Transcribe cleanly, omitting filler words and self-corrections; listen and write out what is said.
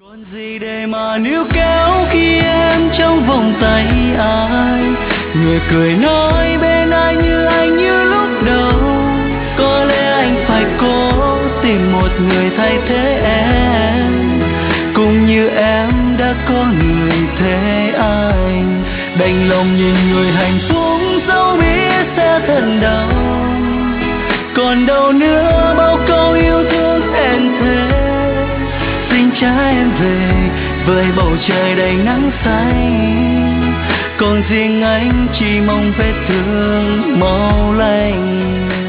Còn gì để mà níu kéo khi em trong vòng tay ai, người cười nói bên ai như anh như lúc đầu. Có lẽ anh phải cố tìm một người thay thế em, cũng như em đã có người thế anh. Đành lòng nhìn người hạnh phúc dẫu biết sẽ thật đau. Còn đâu nữa bao câu yêu thương hẹn thề, xin trả em về với bầu trời đầy nắng xanh. Còn riêng anh chỉ mong vết thương mau lành.